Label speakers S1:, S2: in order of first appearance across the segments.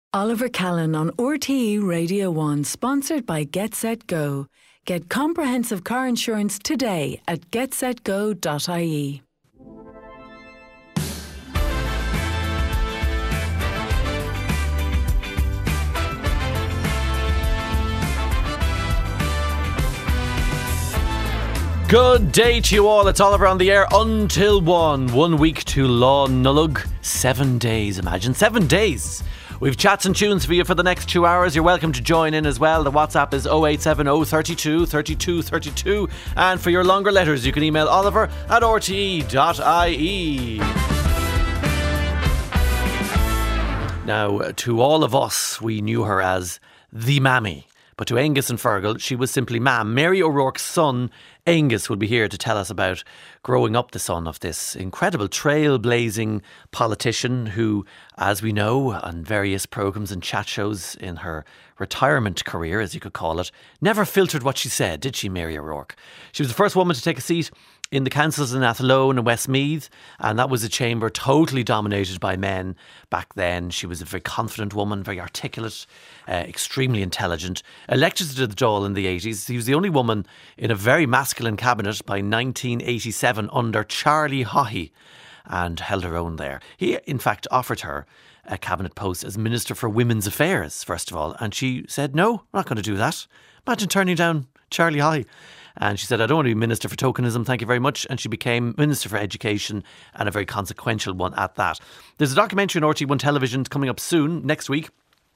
S1: Oliver Callan on RTE Radio 1, sponsored by Get Set Go. Get comprehensive car insurance today at getsetgo.ie.
S2: Good day to you all. It's Oliver on the air until 1 week to Law Nullug. 7 days, imagine 7 days. We've chats and tunes for you for the next 2 hours. You're welcome to join in as well. The WhatsApp is 0870 32 32 32. And for your longer letters, you can email oliver@rte.ie. Now, to all of us, we knew her as the Mammy. But to Angus and Fergal, she was simply Mam. Mary O'Rourke's son, Angus, will be here to tell us about growing up the son of this incredible trailblazing politician who, as we know, on various programmes and chat shows in her retirement career, as you could call it, never filtered what she said, did she, Mary O'Rourke? She was the first woman to take a seat in the councils in Athlone and Westmeath, and that was a chamber totally dominated by men back then. She was a very confident woman, very articulate, extremely intelligent. Elected to the Dáil in the 80s, she was the only woman in a very masculine cabinet by 1987 under Charlie Haughey, and held her own there. He, in fact, offered her a cabinet post as Minister for Women's Affairs, first of all, and she said, no, I'm not going to do that. Imagine turning down Charlie Haughey. And she said, I don't want to be Minister for Tokenism, thank you very much. And she became Minister for Education, and a very consequential one at that. There's a documentary on RT1 Television coming up soon, next week.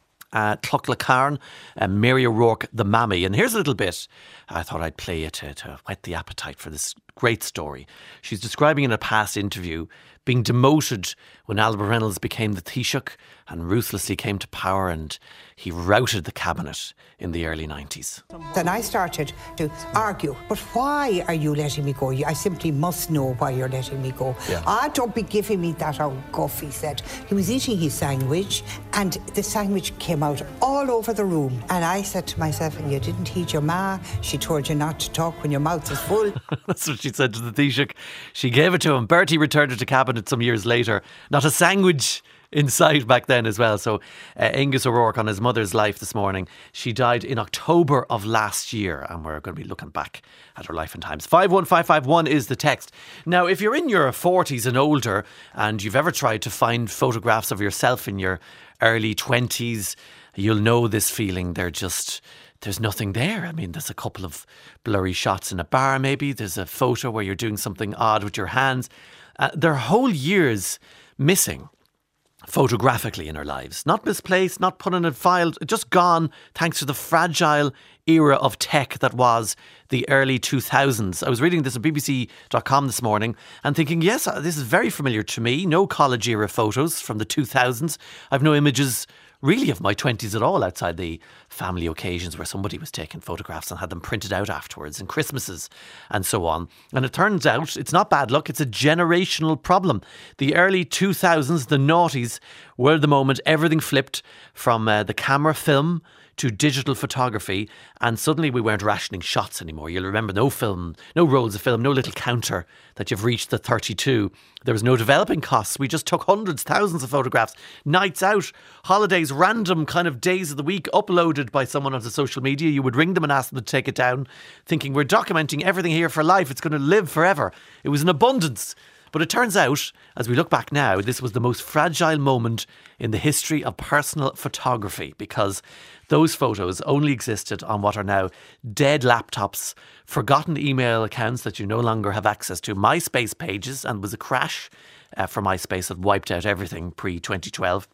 S2: Clough Carn and Mary O'Rourke, the Mammy. And here's a little bit I thought I'd play it to whet the appetite for this great story. She's describing in a past interview being demoted when Albert Reynolds became the Taoiseach and ruthlessly came to power, and he routed the cabinet in the early 90s.
S3: Then I started to argue, but why are you letting me go? I simply must know why you're letting me go. Yeah. Don't be giving me that old guff, he said. He was eating his sandwich, and the sandwich came out all over the room. And I said to myself, and you didn't heed your ma, she told you not to talk when your mouth is full.
S2: That's what she said to the Taoiseach. She gave it to him. Bertie returned it to cabinet some years later. Not a sandwich inside back then as well. So Angus O'Rourke on his mother's life this morning. She died in October of last year, and we're going to be looking back at her life and times. 51551 is the text. Now, if you're in your 40s and older and you've ever tried to find photographs of yourself in your early 20s, you'll know this feeling. There's nothing there. I mean, there's a couple of blurry shots in a bar maybe. There's a photo where you're doing something odd with your hands. There are whole years missing photographically in our lives. Not misplaced, not put in a file, just gone thanks to the fragile era of tech that was the early 2000s. I was reading this on BBC.com this morning and thinking, yes, this is very familiar to me. No college era photos from the 2000s. I've no images really of my 20s at all, outside the family occasions where somebody was taking photographs and had them printed out afterwards, and Christmases and so on. And it turns out it's not bad luck, it's a generational problem. The early 2000s, the noughties, were the moment everything flipped from the camera film to digital photography, and suddenly we weren't rationing shots anymore. You'll remember no film, no rolls of film, no little counter that you've reached the 32. There was no developing costs. We just took hundreds, thousands of photographs, nights out, holidays, random kind of days of the week, uploaded by someone onto social media. You would ring them and ask them to take it down, thinking we're documenting everything here for life. It's going to live forever. It was an abundance. But it turns out, as we look back now, this was the most fragile moment in the history of personal photography, because those photos only existed on what are now dead laptops, forgotten email accounts that you no longer have access to, MySpace pages, and was a crash for MySpace that wiped out everything pre-2012.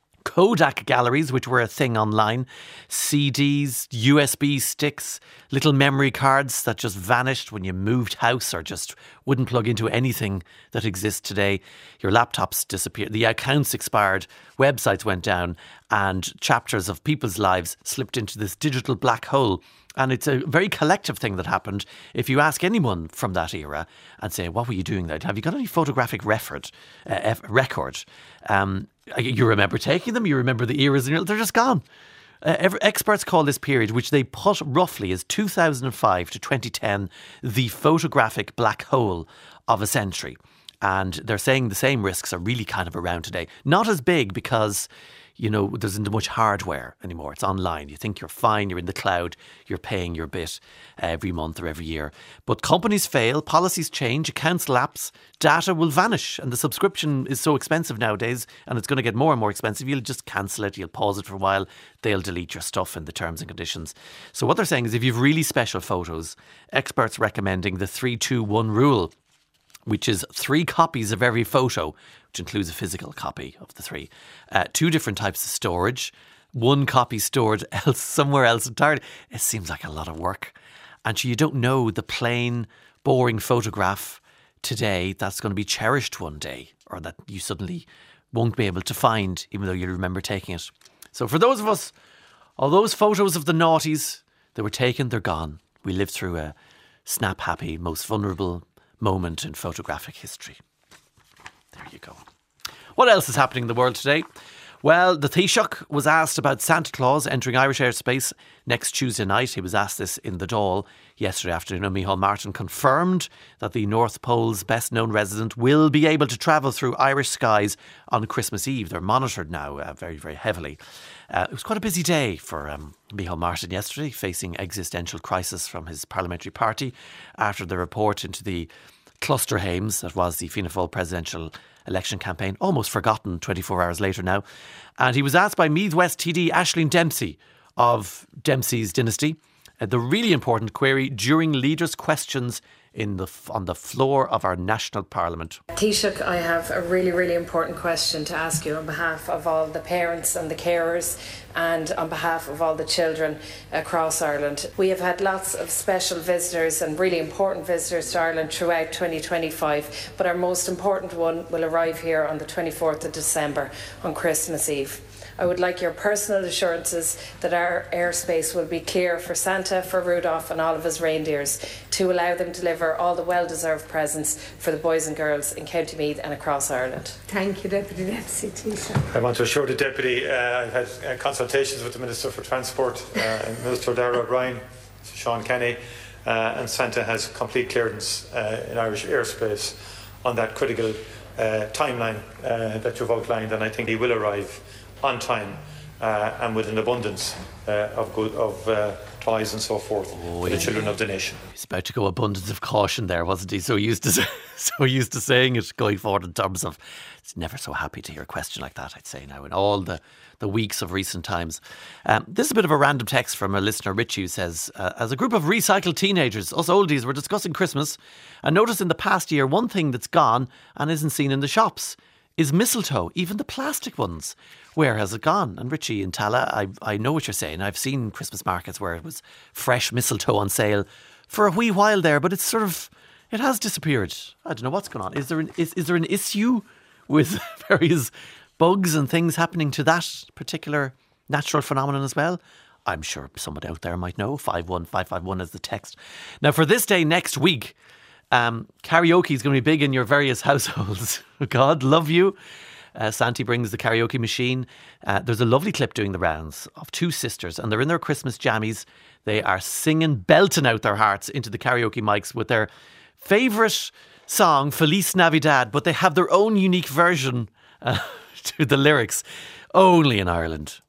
S2: Kodak galleries, which were a thing online, CDs, USB sticks, little memory cards that just vanished when you moved house or just wouldn't plug into anything that exists today. Your laptops disappeared, the accounts expired, websites went down, and chapters of people's lives slipped into this digital black hole. And it's a very collective thing that happened. If you ask anyone from that era and say, what were you doing there? Have you got any photographic record? You remember taking them, you remember the eras, and they're just gone. Experts call this period, which they put roughly as 2005 to 2010, the photographic black hole of a century. And they're saying the same risks are really kind of around today. Not as big because there isn't much hardware anymore. It's online. You think you're fine, you're in the cloud, you're paying your bit every month or every year. But companies fail, policies change, accounts lapse, data will vanish. And the subscription is so expensive nowadays, and it's going to get more and more expensive. You'll just cancel it, you'll pause it for a while, they'll delete your stuff in the terms and conditions. So what they're saying is if you've really special photos, experts recommending the 3-2-1 rule, which is 3 copies of every photo, which includes a physical copy of the 3. 2 different types of storage. 1 copy stored somewhere else entirely. It seems like a lot of work. And so you don't know the plain, boring photograph today that's going to be cherished one day, or that you suddenly won't be able to find, even though you remember taking it. So for those of us, all those photos of the noughties that were taken, they're gone. We lived through a snap-happy, most vulnerable moment in photographic history. There you go. What else is happening in the world today? Well, the Taoiseach was asked about Santa Claus entering Irish airspace next Tuesday night. He was asked this in the Dáil yesterday afternoon. Micheál Martin confirmed that the North Pole's best-known resident will be able to travel through Irish skies on Christmas Eve. They're monitored now very, very heavily. It was quite a busy day for Micheál Martin yesterday, facing existential crisis from his parliamentary party after the report into the cluster Hames that was the Fianna Fáil presidential election campaign, almost forgotten 24 hours later now. And he was asked by Meath West TD Aisling Dempsey of Dempsey's dynasty the really important query during leaders' questions on the floor of our national parliament.
S4: Taoiseach, I have a really, really important question to ask you on behalf of all the parents and the carers and on behalf of all the children across Ireland. We have had lots of special visitors and really important visitors to Ireland throughout 2025, but our most important one will arrive here on the 24th of December on Christmas Eve. I would like your personal assurances that our airspace will be clear for Santa, for Rudolph and all of his reindeers to allow them to deliver all the well-deserved presents for the boys and girls in County Meath and across Ireland.
S3: Thank you, Deputy Taoiseach.
S5: I want to assure the Deputy I've had consultations with the Minister for Transport, Minister Darragh O'Brien, Sean Kenny, and Santa has complete clearance in Irish airspace on that critical timeline that you've outlined, and I think he will arrive on time and with an abundance of toys and so forth for the children of the nation.
S2: He's about to go abundance of caution there, wasn't he? So used to saying it going forward in terms of, it's never so happy to hear a question like that, I'd say now, in all the weeks of recent times. This is a bit of a random text from a listener, Richie, who says, as a group of recycled teenagers, us oldies, were discussing Christmas and noticed in the past year one thing that's gone and isn't seen in the shops is mistletoe, even the plastic ones. Where has it gone? And Richie in Tala, I know what you're saying. I've seen Christmas markets where it was fresh mistletoe on sale for a wee while there, but it's it has disappeared. I don't know what's going on. Is there an issue with various bugs and things happening to that particular natural phenomenon as well? I'm sure someone out there might know. 51551 is the text. Now, for this day next week, karaoke is going to be big in your various households. God love you. Santi brings the karaoke machine. There's a lovely clip doing the rounds of 2 sisters, and they're in their Christmas jammies. They are singing, belting out their hearts into the karaoke mics with their favourite song, Feliz Navidad, but they have their own unique version to the lyrics, only in Ireland.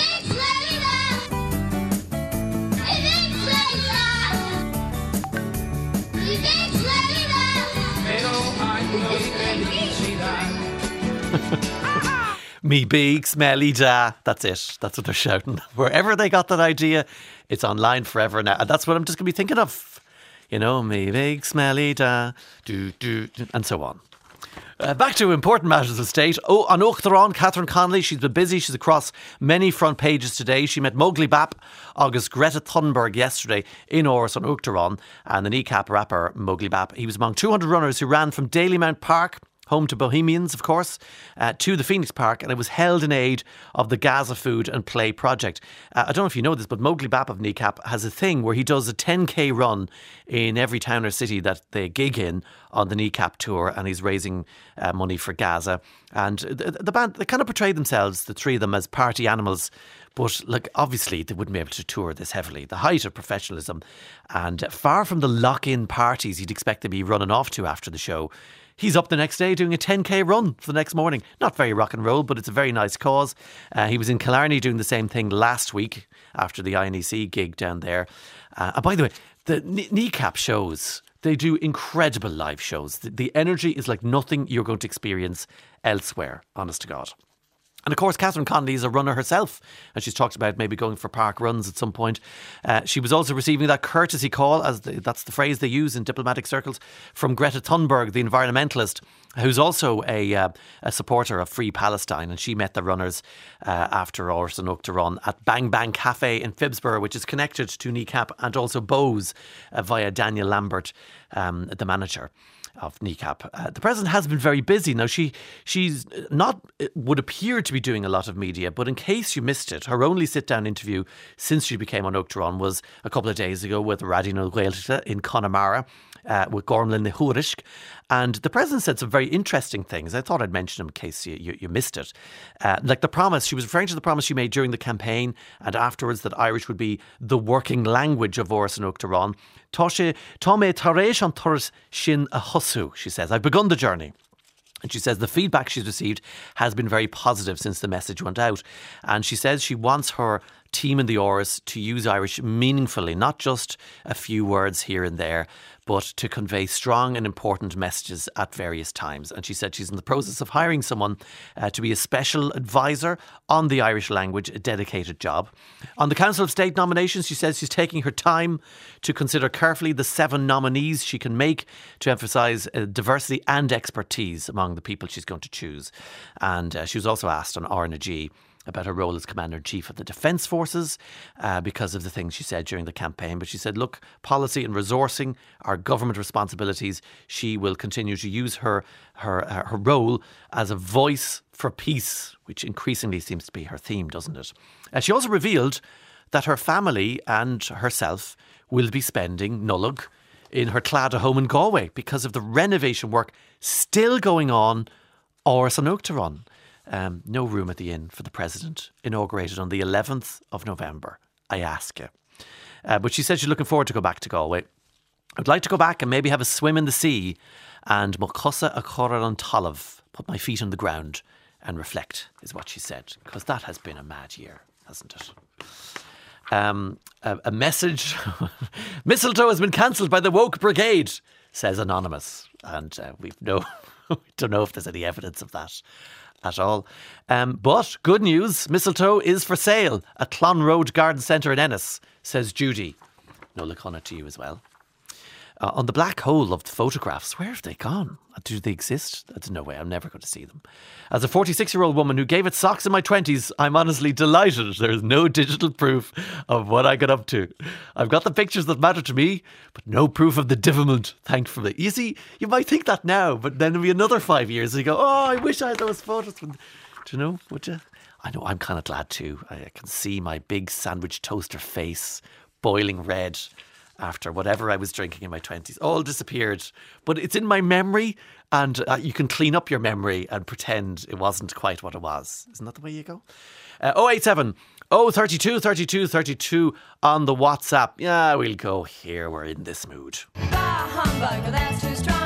S2: Me big smelly da. That's it. That's what they're shouting. Wherever they got that idea, it's online forever now. And that's what I'm just going to be thinking of. You know, me big smelly da, do, and so on. Back to important matters of state. On Uachtaráin, Catherine Connolly, she's been busy. She's across many front pages today. She met Mowgli Bap, August Greta Thunberg yesterday in Áras on Uachtaráin, and the kneecap rapper Mowgli Bap. He was among 200 runners who ran from Dalymount Park, home to Bohemians, of course, to the Phoenix Park, and it was held in aid of the Gaza Food and Play project. I don't know if you know this, but Mowgli Bap of Kneecap has a thing where he does a 10k run in every town or city that they gig in on the Kneecap tour, and he's raising money for Gaza. And the band, they kind of portray themselves, the 3 of them, as party animals. But look, obviously they wouldn't be able to tour this heavily. The height of professionalism, and far from the lock-in parties you'd expect to be running off to after the show. he's up the next day doing a 10k run for the next morning. Not very rock and roll, but it's a very nice cause. He was in Killarney doing the same thing last week after the INEC gig down there. And by the way, the Kneecap shows, they do incredible live shows. The energy is like nothing you're going to experience elsewhere, honest to God. And of course, Catherine Connolly is a runner herself, and she's talked about maybe going for park runs at some point. She was also receiving that courtesy call, that's the phrase they use in diplomatic circles, from Greta Thunberg, the environmentalist, who's also a supporter of Free Palestine. And she met the runners after Áras an Uachtar run at Bang Bang Cafe in Phibsborough, which is connected to Kneecap and also Bowes via Daniel Lambert, the manager of Kneecap. The president has been very busy. Now, she's not, would appear to be doing a lot of media, but in case you missed it, her only sit-down interview since she became an Uachtar Rán was a couple of days ago with Raidió na Gaeltachta in Connemara, with Gormlin na Huarishk. And the president said some very interesting things. I thought I'd mention them in case you missed it. Like the promise, she was referring to the promise she made during the campaign and afterwards that Irish would be the working language of Áras an Uachtar Rán. Tá mé tar éis an turas sin a thosaigh, she says. I've begun the journey. And she says the feedback she's received has been very positive since the message went out. And she says she wants her team in the Áras to use Irish meaningfully, not just a few words here and there, but to convey strong and important messages at various times. And she said she's in the process of hiring someone to be a special advisor on the Irish language, a dedicated job. On the Council of State nominations, she says she's taking her time to consider carefully the 7 nominees she can make to emphasise diversity and expertise among the people she's going to choose. And she was also asked on RNG about her role as Commander-in-Chief of the Defence Forces because of the things she said during the campaign. But she said, look, policy and resourcing are government responsibilities. She will continue to use her role as a voice for peace, which increasingly seems to be her theme, doesn't it? She also revealed that her family and herself will be spending Nullag in her Claddagh home in Galway because of the renovation work still going on Áras an Uachtar Rán. No room at the inn for the president, inaugurated on the 11th of November, I ask you. But she said she's looking forward to go back to Galway. I'd like to go back and maybe have a swim in the sea and Mocussa a Chorar an Talamh, put my feet on the ground and reflect, is what she said, because that has been a mad year, hasn't it? A message, mistletoe has been cancelled by the woke brigade, says Anonymous. And we don't know if there's any evidence of that at all. But good news, mistletoe is for sale at Clon Road Garden Centre in Ennis, says Judy. No look on it to you as well. On the black hole of the photographs, where have they gone? Do they exist? There's no way, I'm never going to see them. As a 46-year-old woman who gave it socks in my 20s, I'm honestly delighted there's no digital proof of what I got up to. I've got the pictures that matter to me, but no proof of the devilment, thankfully. You see, you might think that now, but then it'll be another 5 years and you go, oh, I wish I had those photos. Do you know, would you? I know, I'm kind of glad too. I can see my big sandwich toaster face boiling red after whatever I was drinking in my 20s. All disappeared. But it's in my memory, and you can clean up your memory and pretend it wasn't quite what it was. Isn't that the way you go? 087 032 32 32 on the WhatsApp. Yeah, we'll go here. We're in this mood. Bah, humbug, that's too strong.